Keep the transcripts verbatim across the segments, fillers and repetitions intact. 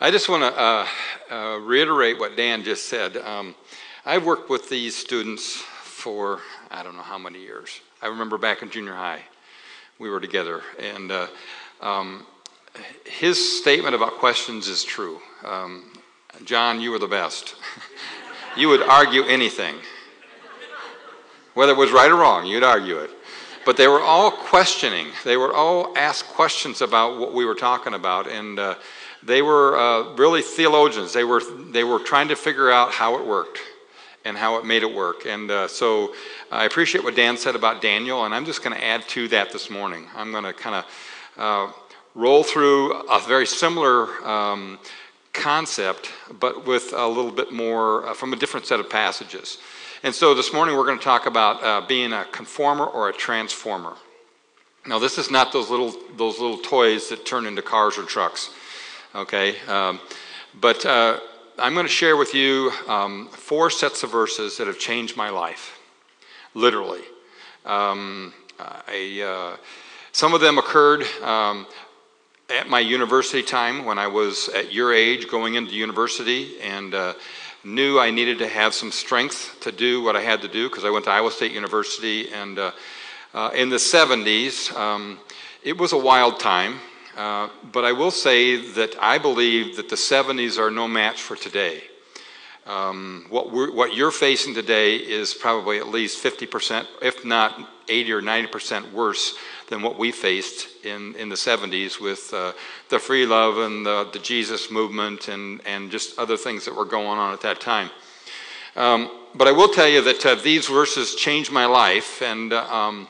I just want to uh, uh, reiterate what Dan just said. Um, I've worked with these students for I don't know how many years. I remember back in junior high, we were together, and uh, um, his statement about questions is true. Um, John, you were the best. You would argue anything. Whether it was right or wrong, you'd argue it. But they were all questioning. They were all asked questions about what we were talking about, and uh, they were uh, really theologians. They were they were trying to figure out how it worked and how it made it work. And uh, so I appreciate what Dan said about Daniel, and I'm just going to add to that this morning. I'm going to kind of uh, roll through a very similar um, concept, but with a little bit more uh, from a different set of passages. And so this morning we're going to talk about uh, being a conformer or a transformer. Now this is not those little those little toys that turn into cars or trucks, okay? Um, but uh, I'm going to share with you um, four sets of verses that have changed my life, literally. Um, I, uh, some of them occurred um, at my university time when I was at your age going into university, and uh, knew I needed to have some strength to do what I had to do because I went to Iowa State University. And uh, uh, in the seventies, um, it was a wild time. Uh, but I will say that I believe that the seventies are no match for today. Um, what, we're, what you're facing today is probably at least fifty percent, if not eighty or ninety percent worse than what we faced in, in the seventies with uh, the free love and the, the Jesus movement and, and just other things that were going on at that time. Um, but I will tell you that uh, these verses changed my life, and uh, um,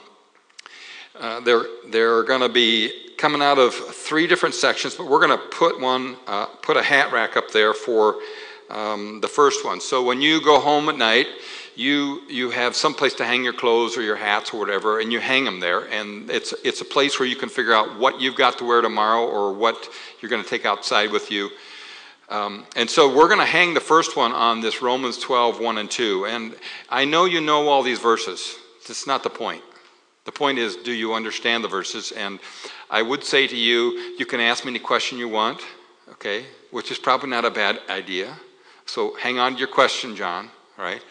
uh, they're, they're going to be coming out of three different sections, but we're going to put one, uh, put a hat rack up there for um, the first one. So when you go home at night, you you have some place to hang your clothes or your hats or whatever, and you hang them there, and it's it's a place where you can figure out what you've got to wear tomorrow or what you're going to take outside with you. Um, and so we're going to hang the first one on this Romans twelve, one and two. And I know you know all these verses. That's not the point. The point is, do you understand the verses? And I would say to you, you can ask me any question you want, okay, which is probably not a bad idea. So hang on to your question, John, all right?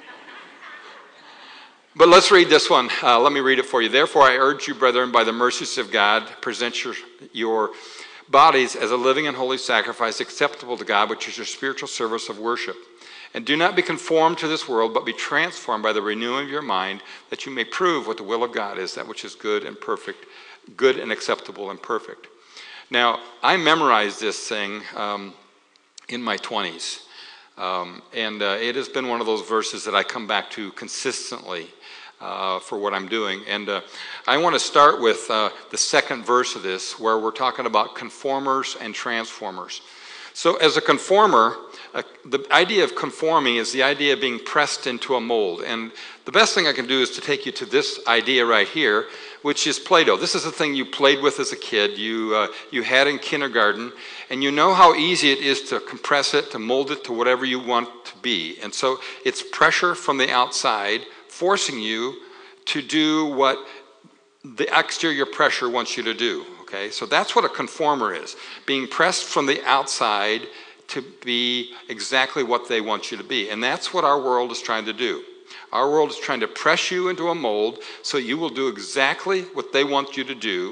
But let's read this one. Uh, let me read it for you. Therefore, I urge you, brethren, by the mercies of God, present your, your bodies as a living and holy sacrifice acceptable to God, which is your spiritual service of worship. And do not be conformed to this world, but be transformed by the renewing of your mind, that you may prove what the will of God is, that which is good and perfect, good and acceptable and perfect. Now, I memorized this thing um, in my twenties. Um, and uh, it has been one of those verses that I come back to consistently uh, for what I'm doing. And uh, I want to start with uh, the second verse of this, where we're talking about conformers and transformers. So as a conformer, uh, the idea of conforming is the idea of being pressed into a mold. And the best thing I can do is to take you to this idea right here, which is Play-Doh. This is the thing you played with as a kid, you, uh, you had in kindergarten, and you know how easy it is to compress it, to mold it to whatever you want to be. And so it's pressure from the outside forcing you to do what the exterior pressure wants you to do. Okay, so that's what a conformer is, being pressed from the outside to be exactly what they want you to be. And that's what our world is trying to do. Our world is trying to press you into a mold so you will do exactly what they want you to do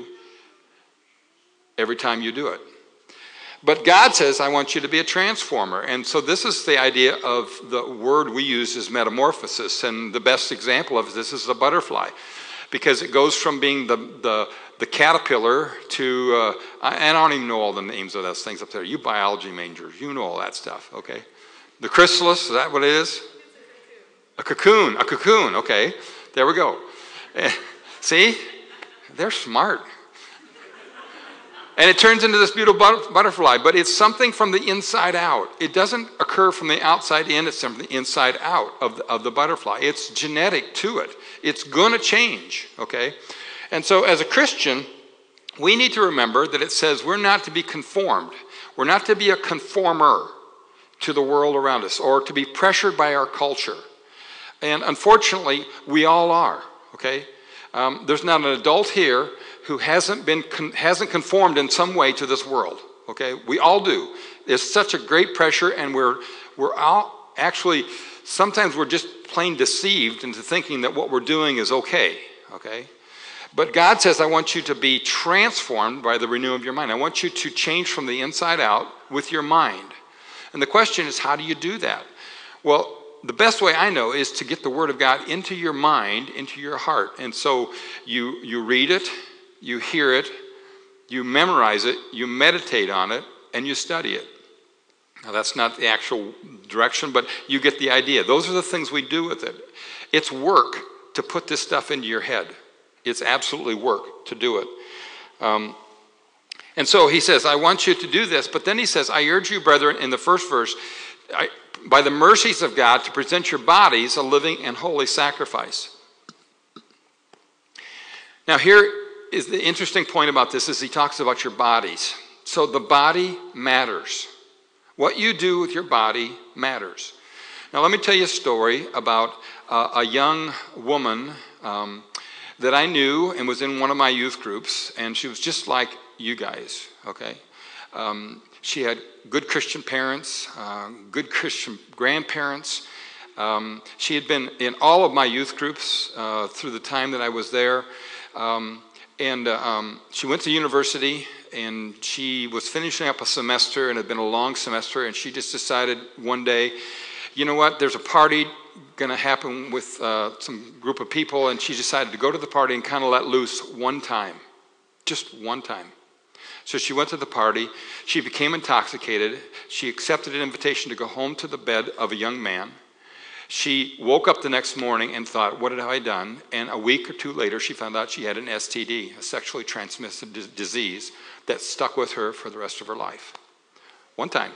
every time you do it. But God says, I want you to be a transformer. And so this is the idea of the word we use is metamorphosis. And the best example of this is the butterfly, because it goes from being the, the, the caterpillar to, uh, and I don't even know all the names of those things up there. You biology majors, you know all that stuff, okay? The chrysalis, is that what it is? A cocoon, a cocoon, okay. There we go. See? They're smart. And it turns into this beautiful butterfly, but it's something from the inside out. It doesn't occur from the outside in, it's from the inside out of the, of the butterfly. It's genetic to it. It's going to change, okay? And so as a Christian, we need to remember that it says we're not to be conformed. We're not to be a conformer to the world around us or to be pressured by our culture. And unfortunately, we all are, okay? Um, there's not an adult here who hasn't been con- hasn't conformed in some way to this world. okay? We all do. There's such a great pressure, and we're, we're all actually, sometimes we're just plain deceived into thinking that what we're doing is okay, okay? But God says, I want you to be transformed by the renewal of your mind. I want you to change from the inside out with your mind. And the question is, how do you do that? Well, the best way I know is to get the Word of God into your mind, into your heart. And so you, you read it, you hear it, you memorize it, you meditate on it, and you study it. Now, that's not the actual direction, but you get the idea. Those are the things we do with it. It's work to put this stuff into your head. It's absolutely work to do it. Um, and so he says, I want you to do this. But then he says, I urge you, brethren, in the first verse, I, by the mercies of God, to present your bodies a living and holy sacrifice. Now here is the interesting point about this is he talks about your bodies. So the body matters. What you do with your body matters. Now let me tell you a story about uh, a young woman um, that I knew and was in one of my youth groups, and she was just like you guys, okay? Um, she had good Christian parents, uh, good Christian grandparents. Um, she had been in all of my youth groups uh, through the time that I was there. Um, and uh, um, she went to university, and she was finishing up a semester, and it had been a long semester, and she just decided one day, you know what, there's a party going to happen with uh, some group of people, and she decided to go to the party and kind of let loose one time, just one time. So she went to the party. She became intoxicated. She accepted an invitation to go home to the bed of a young man. She woke up the next morning and thought, what have I done? And a week or two later, she found out she had an S T D, a sexually transmitted d- disease that stuck with her for the rest of her life. One time.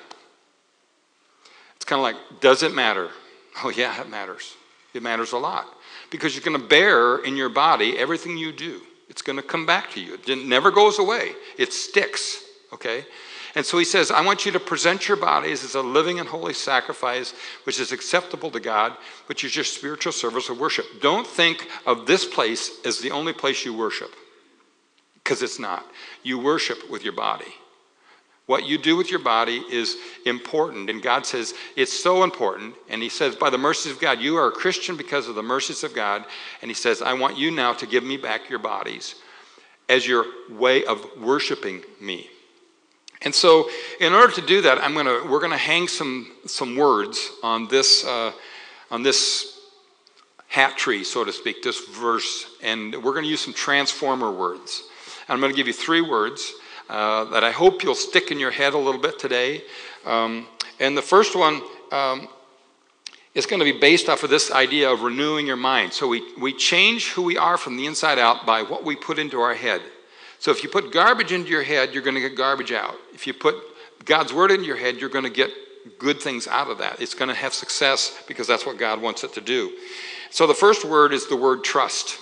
It's kind of like, does it matter? Oh yeah, it matters. It matters a lot. Because you're going to bear in your body everything you do. It's going to come back to you. It never goes away. It sticks, okay? And so he says, I want you to present your bodies as a living and holy sacrifice, which is acceptable to God, which is your spiritual service of worship. Don't think of this place as the only place you worship, because it's not. You worship with your body. What you do with your body is important, and God says it's so important, and he says, by the mercies of God, you are a Christian because of the mercies of God, and he says, I want you now to give me back your bodies as your way of worshiping me. And so in order to do that, I'm gonna we're gonna hang some some words on this uh, on this hat tree, so to speak, this verse, and we're gonna use some transformer words. And I'm gonna give you three words uh, that I hope you'll stick in your head a little bit today. Um, and the first one um, is going to be based off of this idea of renewing your mind. So we we change who we are from the inside out by what we put into our head. So if you put garbage into your head, you're going to get garbage out. If you put God's word into your head, you're going to get good things out of that. It's going to have success because that's what God wants it to do. So the first word is the word trust.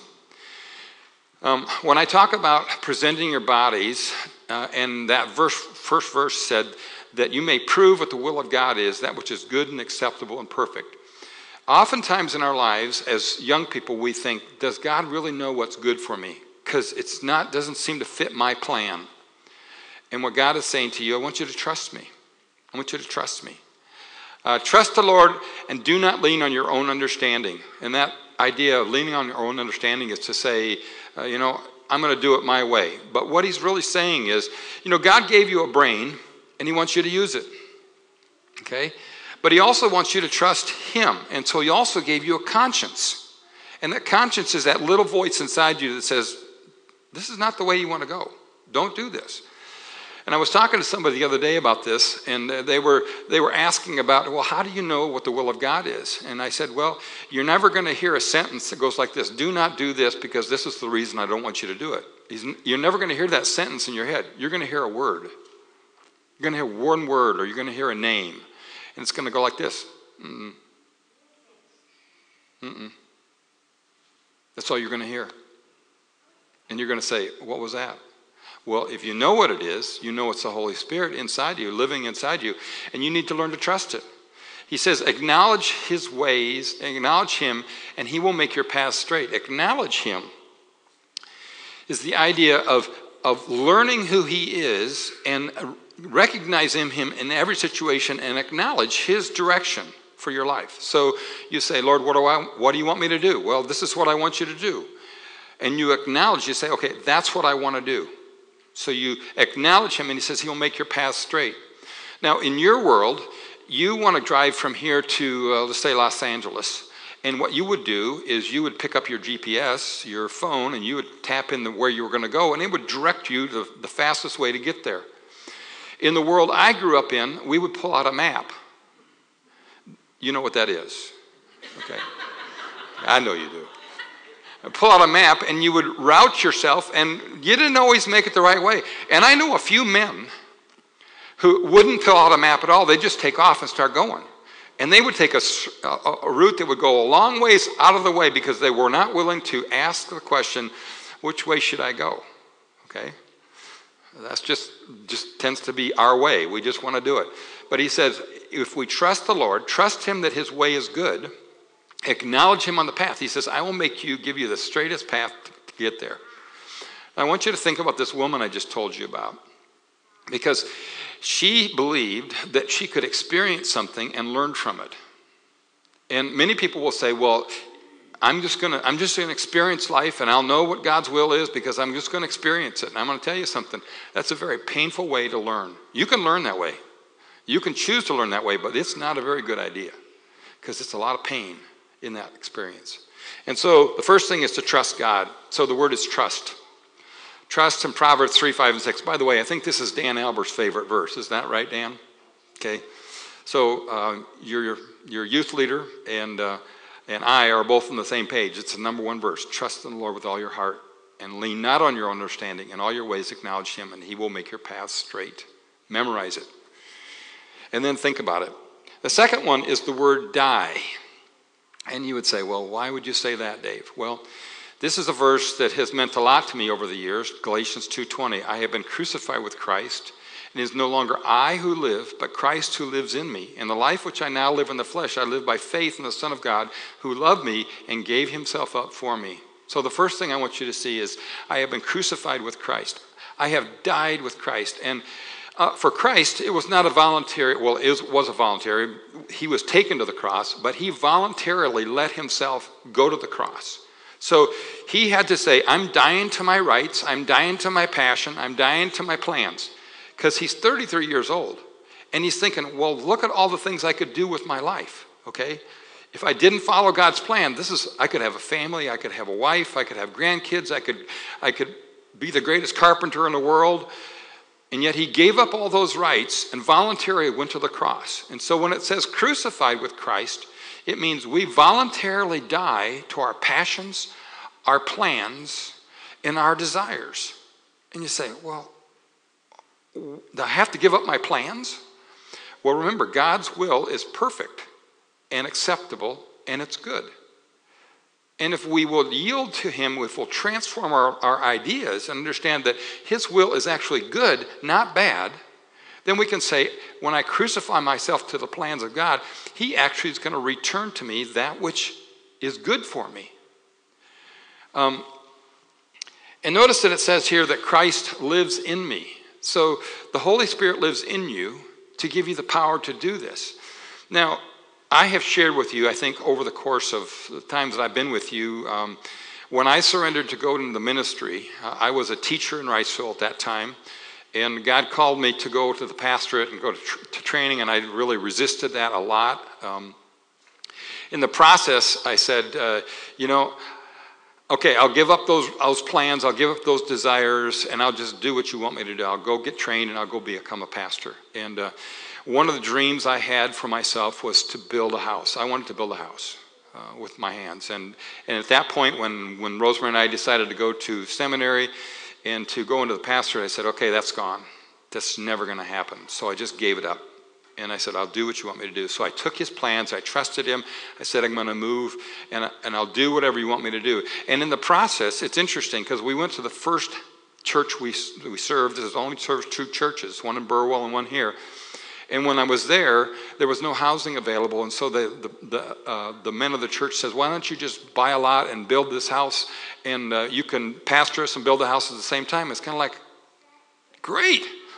Um, when I talk about presenting your bodies, uh, and that verse, first verse said that you may prove what the will of God is, that which is good and acceptable and perfect. Oftentimes in our lives, as young people, we think, does God really know what's good for me? Because it's not doesn't seem to fit my plan. And what God is saying to you, I want you to trust me. I want you to trust me. Uh, trust the Lord and do not lean on your own understanding. And that idea of leaning on your own understanding is to say, uh, you know, I'm going to do it my way. But what he's really saying is, you know, God gave you a brain and he wants you to use it. Okay? But he also wants you to trust him. And so he also gave you a conscience. And that conscience is that little voice inside you that says, this is not the way you want to go. Don't do this. And I was talking to somebody the other day about this, and they were they were asking about, well, how do you know what the will of God is? And I said, well, you're never going to hear a sentence that goes like this: do not do this because this is the reason I don't want you to do it. You're never going to hear that sentence in your head. You're going to hear a word. You're going to hear one word, or you're going to hear a name. And it's going to go like this. Mm-mm. Mm-mm. That's all you're going to hear. And you're going to say, what was that? Well, if you know what it is, you know it's the Holy Spirit inside you, living inside you, and you need to learn to trust it. He says, acknowledge his ways, acknowledge him, and he will make your path straight. Acknowledge him is the idea of, of learning who he is and recognize him, him in every situation and acknowledge his direction for your life. So you say, Lord, what do I, what do you want me to do? Well, this is what I want you to do. And you acknowledge, you say, okay, that's what I want to do. So you acknowledge him, and he says he'll make your path straight. Now, in your world, you want to drive from here to, uh, let's say, Los Angeles. And what you would do is you would pick up your G P S, your phone, and you would tap in the, where you were going to go, and it would direct you to the fastest way to get there. In the world I grew up in, we would pull out a map. You know what that is? Okay. I know you do. Pull out a map, and you would route yourself, and you didn't always make it the right way. And I know a few men who wouldn't fill out a map at all. They'd just take off and start going. And they would take a, a, a route that would go a long ways out of the way because they were not willing to ask the question, which way should I go? Okay? That's just, just tends to be our way. We just want to do it. But he says, if we trust the Lord, trust him that his way is good, acknowledge him on the path. He says, I will make you, give you the straightest path to, to get there. I want you to think about this woman I just told you about. Because she believed that she could experience something and learn from it. And many people will say, well, I'm just going to I'm just going to experience life, and I'll know what God's will is because I'm just going to experience it. And I'm going to tell you something. That's a very painful way to learn. You can learn that way. You can choose to learn that way, but it's not a very good idea because it's a lot of pain in that experience. And so the first thing is to trust God. So the word is trust. Trust in Proverbs three, five, and six. By the way, I think this is Dan Albert's favorite verse. Is that right, Dan? Okay. So uh, you're your, your youth leader, and uh, and I are both on the same page. It's the number one verse. Trust in the Lord with all your heart, and lean not on your understanding. In all your ways acknowledge him, and he will make your path straight. Memorize it. And then think about it. The second one is the word die. And you would say, well, why would you say that, Dave? Well, this is a verse that has meant a lot to me over the years, Galatians two twenty. I have been crucified with Christ, and it is no longer I who live, but Christ who lives in me. And the life which I now live in the flesh, I live by faith in the Son of God, who loved me and gave himself up for me. So the first thing I want you to see is, I have been crucified with Christ. I have died with Christ. And uh, for Christ, it was not a voluntary, well, it was a voluntary. He was taken to the cross, but he voluntarily let himself go to the cross. So he had to say, I'm dying to my rights, I'm dying to my passion, I'm dying to my plans. Because he's thirty-three years old. And he's thinking, well, look at all the things I could do with my life, okay? If I didn't follow God's plan, this is, I could have a family, I could have a wife, I could have grandkids, I could, I could be the greatest carpenter in the world. And yet he gave up all those rights and voluntarily went to the cross. And so when it says crucified with Christ, it means we voluntarily die to our passions, our plans, and our desires. And you say, well, do I have to give up my plans? Well, remember, God's will is perfect and acceptable, and it's good. And if we will yield to him, if we'll transform our, our ideas and understand that his will is actually good, not bad, then we can say, when I crucify myself to the plans of God, he actually is going to return to me that which is good for me. Um, and notice that it says here that Christ lives in me. So the Holy Spirit lives in you to give you the power to do this. Now, I have shared with you, I think, over the course of the times that I've been with you, um, when I surrendered to go into the ministry, uh, I was a teacher in Riceville at that time. And God called me to go to the pastorate and go to, tr- to training, and I really resisted that a lot. Um, in the process, I said, uh, you know, okay, I'll give up those, those plans, I'll give up those desires, and I'll just do what you want me to do. I'll go get trained, and I'll go become a pastor. And uh, one of the dreams I had for myself was to build a house. I wanted to build a house uh, with my hands. And, and at that point, when, when Rosemary and I decided to go to seminary, and to go into the pastorate, I said, okay, that's gone. That's never going to happen. So I just gave it up. And I said, I'll do what you want me to do. So I took his plans. I trusted him. I said, I'm going to move, and, and I'll do whatever you want me to do. And in the process, it's interesting, because we went to the first church we, we served. There's only served two churches, one in Burwell and one here. And when I was there, there was no housing available. And so the the the, uh, the men of the church says, why don't you just buy a lot and build this house, and uh, you can pastor us and build the house at the same time. It's kind of like, great.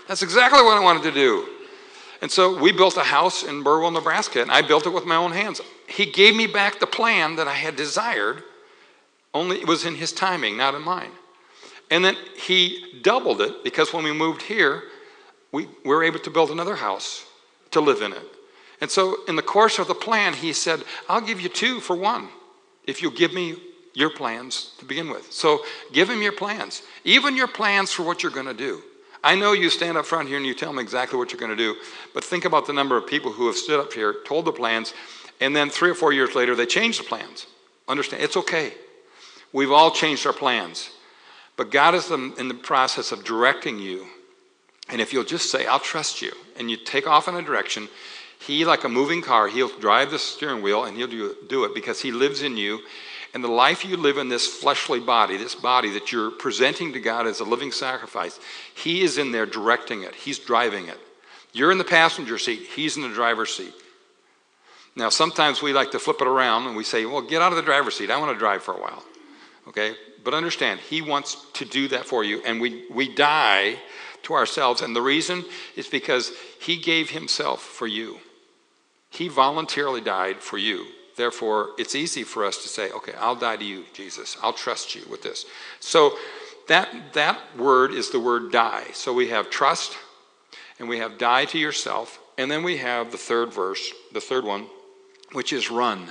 That's exactly what I wanted to do. And so we built a house in Burwell, Nebraska, and I built it with my own hands. He gave me back the plan that I had desired, only it was in his timing, not in mine. And then he doubled it, because when we moved here, we were able to build another house to live in it. And so in the course of the plan, he said, I'll give you two for one if you'll give me your plans to begin with. So give him your plans, even your plans for what you're going to do. I know you stand up front here and you tell me exactly what you're going to do, but think about the number of people who have stood up here, told the plans, and then three or four years later, they changed the plans. Understand, it's okay. We've all changed our plans. But God is in the process of directing you. And if you'll just say, I'll trust you, and you take off in a direction, he, like a moving car, he'll drive the steering wheel and he'll do, do it because he lives in you. And the life you live in this fleshly body, this body that you're presenting to God as a living sacrifice, he is in there directing it. He's driving it. You're in the passenger seat. He's in the driver's seat. Now, sometimes we like to flip it around and we say, well, get out of the driver's seat. I want to drive for a while. Okay? But understand, he wants to do that for you. And we, we die to ourselves. And the reason is because he gave himself for you. He voluntarily died for you. Therefore, it's easy for us to say, okay, I'll die to you, Jesus. I'll trust you with this. So that, that word is the word die. So we have trust, and we have die to yourself, and then we have the third verse, the third one, which is run.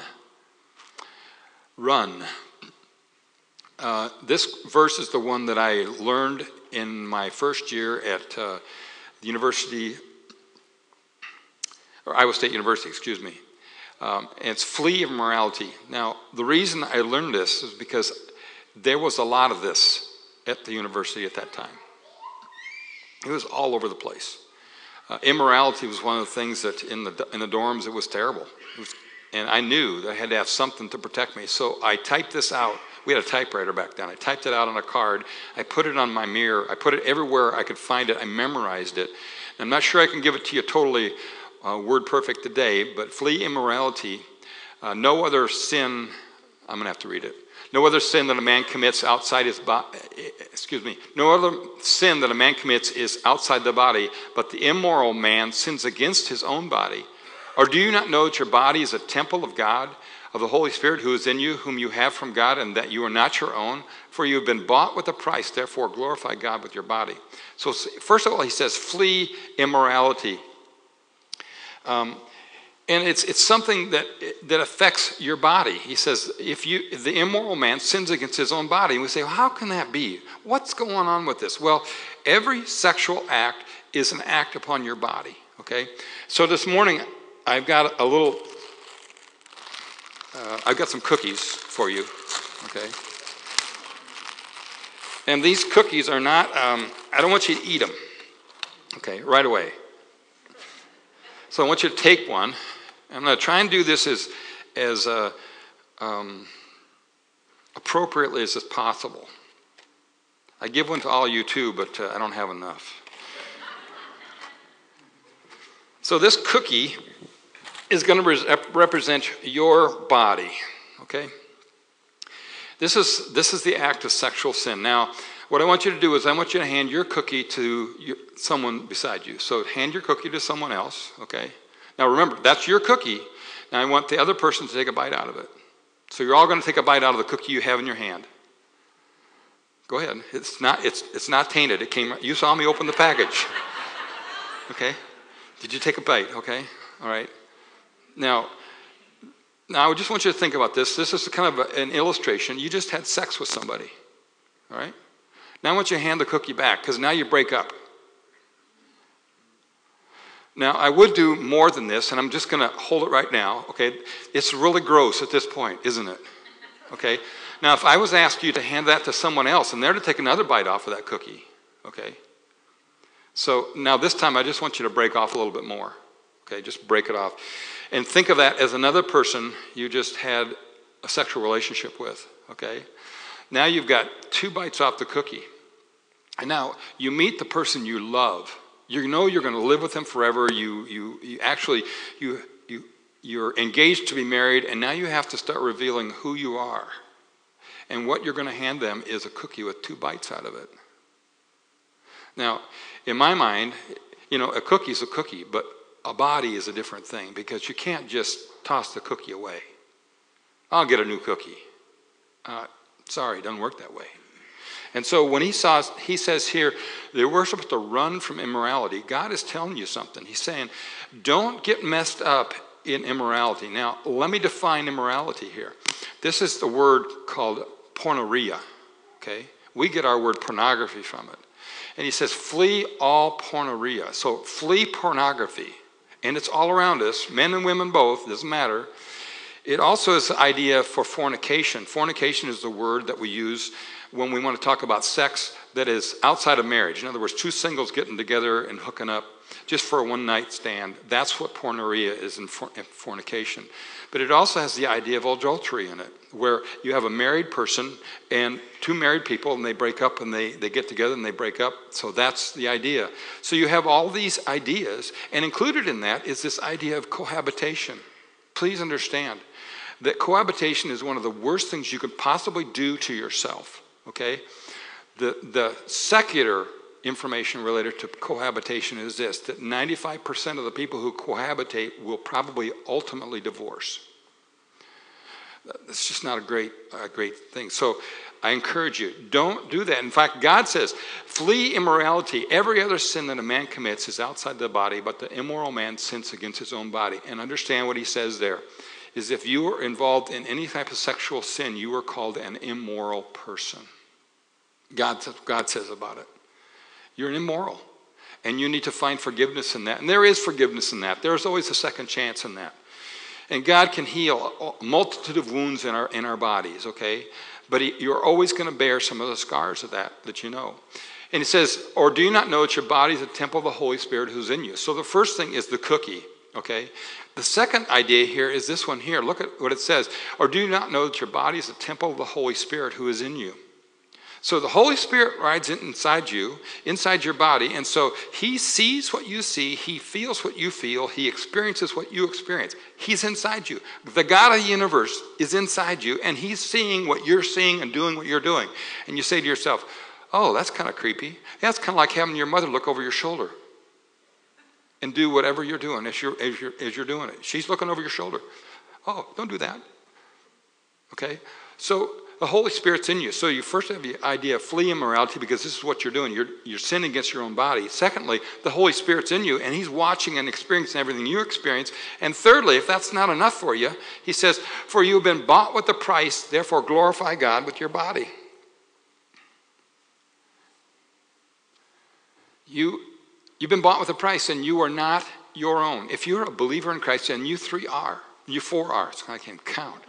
Run. Uh, this verse is the one that I learned in my first year at uh, the University, or Iowa State University, excuse me. Um, and it's flee immorality. Now, the reason I learned this is because there was a lot of this at the university at that time. It was all over the place. Uh, immorality was one of the things that in the in the dorms, it was terrible. It was, and I knew that I had to have something to protect me. So I typed this out. We had a typewriter back then. I typed it out on a card. I put it on my mirror. I put it everywhere I could find it. I memorized it. And I'm not sure I can give it to you totally Uh, word perfect today, but flee immorality. Uh, no other sin, I'm going to have to read it. No other sin that a man commits outside his body, excuse me, no other sin that a man commits is outside the body, but the immoral man sins against his own body. Or do you not know that your body is a temple of God, of the Holy Spirit who is in you, whom you have from God, and that you are not your own? For you have been bought with a price, therefore glorify God with your body. So first of all, he says, flee immorality. Um, and it's it's something that that affects your body. He says, if you if the immoral man sins against his own body, and we say, well, how can that be? What's going on with this? Well, every sexual act is an act upon your body. Okay, so this morning I've got a little. Uh, I've got some cookies for you. Okay, and these cookies are not. Um, I don't want you to eat them. Okay, right away. So I want you to take one. I'm going to try and do this as, as uh, um, appropriately as possible. I give one to all you too, but uh, I don't have enough. So this cookie is going to re- represent your body, okay? This is, this is the act of sexual sin. Now, what I want you to do is I want you to hand your cookie to your, someone beside you. So hand your cookie to someone else, okay? Now remember, that's your cookie. Now I want the other person to take a bite out of it. So you're all going to take a bite out of the cookie you have in your hand. Go ahead. It's not, it's, it's not tainted. It came, you saw me open the package. Okay? Did you take a bite? Okay? All right. Now, now I just want you to think about this. This is kind of a, an illustration. You just had sex with somebody. All right? Now I want you to hand the cookie back because now you break up. Now I would do more than this, and I'm just going to hold it right now. Okay, it's really gross at this point, isn't it? Okay. Now if I was asked you to hand that to someone else, and they're to take another bite off of that cookie. Okay. So now this time I just want you to break off a little bit more. Okay, just break it off, and think of that as another person you just had a sexual relationship with. Okay. Now you've got two bites off the cookie. And now you meet the person you love. You know you're going to live with them forever. You, you, you actually, you, you, you're engaged to be married, and now you have to start revealing who you are. And what you're going to hand them is a cookie with two bites out of it. Now, in my mind, you know, a cookie's a cookie, but a body is a different thing because you can't just toss the cookie away. I'll get a new cookie. Uh, sorry, it doesn't work that way. And so when he saw, he says here, they were supposed to run from immorality. God is telling you something. He's saying, don't get messed up in immorality. Now, let me define immorality here. This is the word called porneia, okay? We get our word pornography from it. And he says, flee all porneia. So flee pornography. And it's all around us, men and women both, doesn't matter. It also is the idea for fornication. Fornication is the word that we use when we want to talk about sex that is outside of marriage. In other words, two singles getting together and hooking up just for a one-night stand. That's what porneia is in fornication. But it also has the idea of adultery in it, where you have a married person and two married people, and they break up and they, they get together and they break up. So that's the idea. So you have all these ideas, and included in that is this idea of cohabitation. Please understand that cohabitation is one of the worst things you could possibly do to yourself, okay? The, the secular information related to cohabitation is this, that ninety-five percent of the people who cohabitate will probably ultimately divorce. It's just not a great, a great thing. So I encourage you, don't do that. In fact, God says, flee immorality. Every other sin that a man commits is outside the body, but the immoral man sins against his own body. And understand what he says there, is if you are involved in any type of sexual sin, you are called an immoral person. God, God says about it. You're an immoral. And you need to find forgiveness in that. And there is forgiveness in that. There's always a second chance in that. And God can heal a multitude of wounds in our, in our bodies, okay? But he, you're always going to bear some of the scars of that, that you know. And he says, or do you not know that your body is a temple of the Holy Spirit who's in you? So the first thing is the cookie, okay? The second idea here is this one here. Look at what it says. Or do you not know that your body is a temple of the Holy Spirit who is in you? So the Holy Spirit rides inside you, inside your body, and so he sees what you see, he feels what you feel, he experiences what you experience. He's inside you. The God of the universe is inside you, and he's seeing what you're seeing and doing what you're doing. And you say to yourself, oh, that's kind of creepy. That's kind of like having your mother look over your shoulder and do whatever you're doing as you're, as you're, as you're doing it. She's looking over your shoulder. Oh, don't do that. Okay? So the Holy Spirit's in you. So you first have the idea of flee immorality because this is what you're doing. You're, you're sinning against your own body. Secondly, the Holy Spirit's in you and he's watching and experiencing everything you experience. And thirdly, if that's not enough for you, he says, for you have been bought with a price, therefore glorify God with your body. You, you've been bought with a price and you are not your own. If you're a believer in Christ, and you three are, you four are, so I can't count.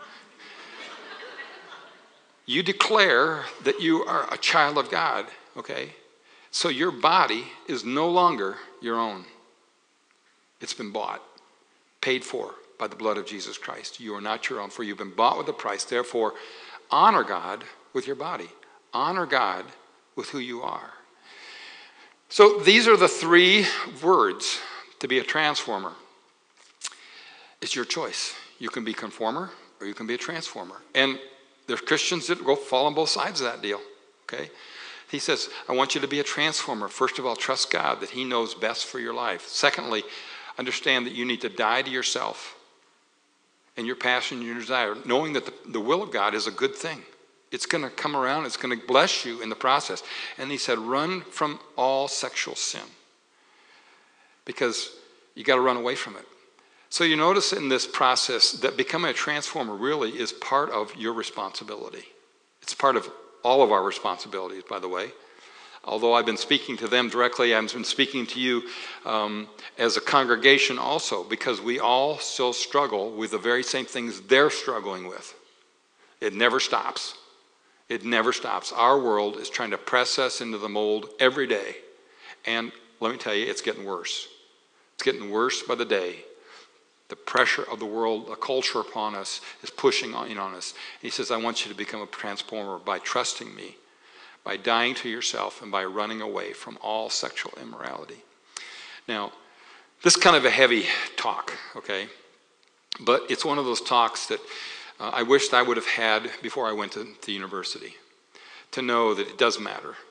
You declare that you are a child of God, okay? So your body is no longer your own. It's been bought, paid for by the blood of Jesus Christ. You are not your own, for you've been bought with a price. Therefore, honor God with your body. Honor God with who you are. So these are the three words to be a transformer. It's your choice. You can be conformer or you can be a transformer. And there's Christians that go fall on both sides of that deal, okay? He says, I want you to be a transformer. First of all, trust God that he knows best for your life. Secondly, understand that you need to die to yourself and your passion and your desire, knowing that the, the will of God is a good thing. It's going to come around. It's going to bless you in the process. And he said, run from all sexual sin because you got to run away from it. So you notice in this process that becoming a transformer really is part of your responsibility. It's part of all of our responsibilities, by the way. Although I've been speaking to them directly, I've been speaking to you um, as a congregation also, because we all still struggle with the very same things they're struggling with. It never stops. It never stops. Our world is trying to press us into the mold every day. And let me tell you, it's getting worse. It's getting worse by the day. The pressure of the world, the culture upon us is pushing in on us. He says, I want you to become a transformer by trusting me, by dying to yourself, and by running away from all sexual immorality. Now, this is kind of a heavy talk, okay? But it's one of those talks that uh, I wished I would have had before I went to, to university, to know that it does matter.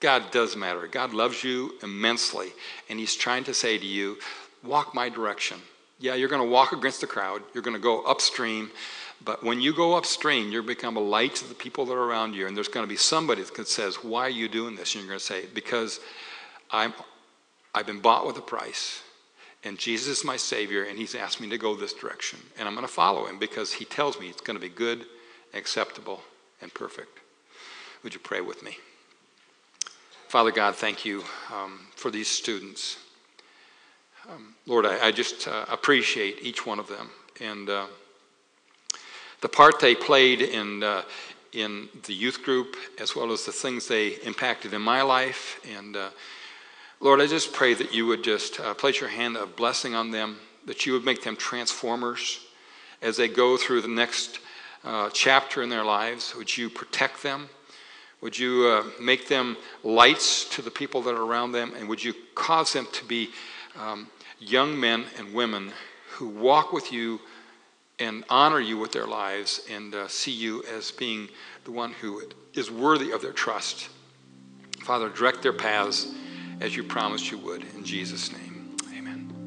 God does matter. God loves you immensely, and he's trying to say to you, walk my direction. Yeah, you're going to walk against the crowd. You're going to go upstream. But when you go upstream, you become a light to the people that are around you. And there's going to be somebody that says, why are you doing this? And you're going to say, because I'm, I've been bought with a price. And Jesus is my Savior, and he's asked me to go this direction. And I'm going to follow him because he tells me it's going to be good, acceptable, and perfect. Would you pray with me? Father God, thank you um, for these students. Um, Lord, I, I just uh, appreciate each one of them. And uh, the part they played in uh, in the youth group, as well as the things they impacted in my life. And uh, Lord, I just pray that you would just uh, place your hand of blessing on them, that you would make them transformers as they go through the next uh, chapter in their lives. Would you protect them? Would you uh, make them lights to the people that are around them? And would you cause them to be um, young men and women who walk with you and honor you with their lives and uh, see you as being the one who is worthy of their trust? Father, direct their paths as you promised you would. In Jesus' name, amen.